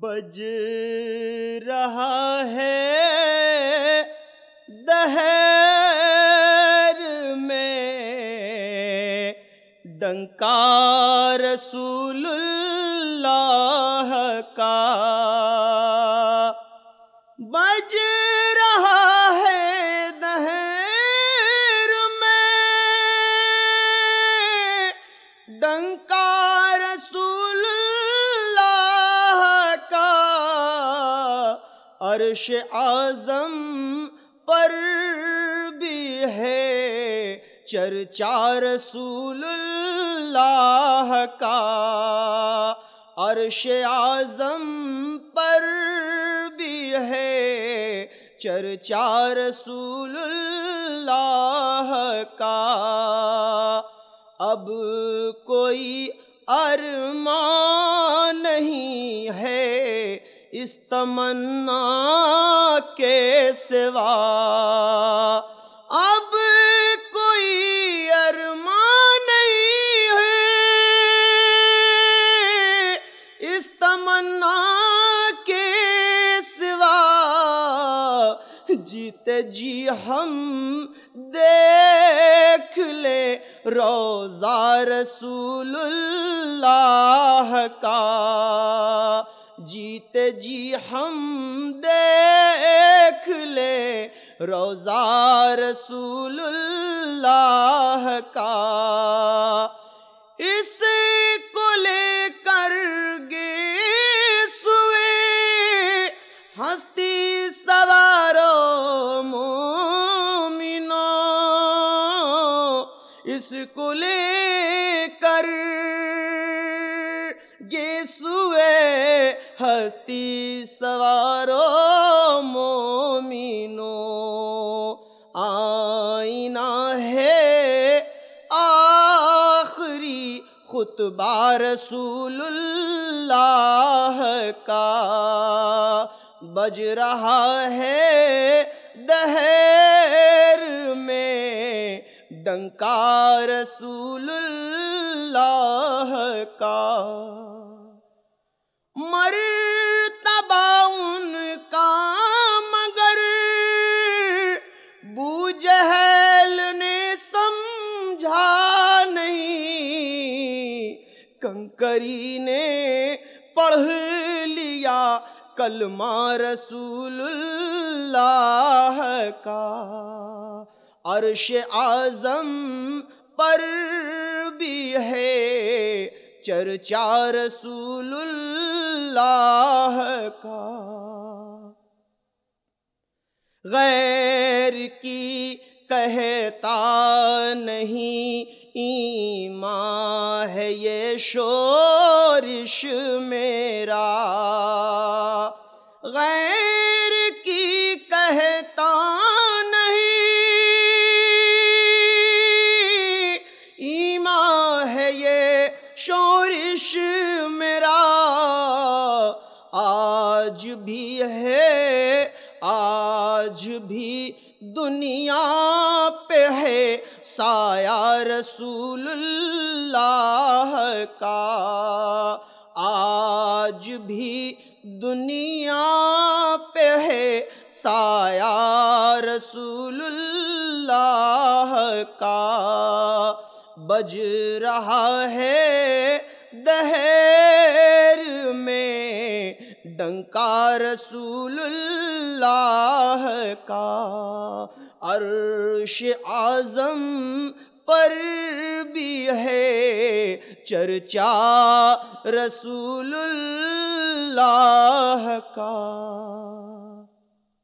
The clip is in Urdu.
بج رہا ہے دہر میں ڈنکا رسول اللہ کا، بج رہا ہے دہر میں ڈنکا رسول اللہ کا، عرش اعظم پر بھی ہے چرچا رسول اللہ کا، عرش اعظم پر بھی ہے چرچا رسول اللہ کا۔ اب کوئی ارمان نہیں ہے اس تمنا کے سوا، اب کوئی ارمان نہیں ہے اس تمنا کے سوا، جیتے جی ہم دیکھ لے روضہ رسول اللہ کا، جیتے جی ہم دیکھ لے روضہ رسول اللہ کا، اس کو لے کر گیسوئے ہستی سوارو مومنو، اس کو لے کر گیسوئے ہستی سوارو مومنو، آئینہ ہے آخری خطبہ رسول اللہ کا، بج رہا ہے دہر میں ڈنکا رسول اللہ کا۔ مرتبہ ان کا مگر بوجہل نے سمجھا نہیں، کنکری نے پڑھ لیا کلمہ رسول اللہ کا، عرش اعظم پر بھی ہے چرچا رسول اللہ کا۔ غیر کی کہتا نہیں ایمان ہے یہ شورش میرا، غیر کی کہتا نہیں ایمان ہے یہ شورش میرا، آج بھی ہے آج بھی دنیا پہ ہے سایہ رسول اللہ کا، آج بھی دنیا پہ ہے سایہ رسول اللہ کا، بج رہا ہے دہر میں ڈنکا رسول اللہ کا، عرش اعظم پر بھی ہے چرچا رسول اللہ کا۔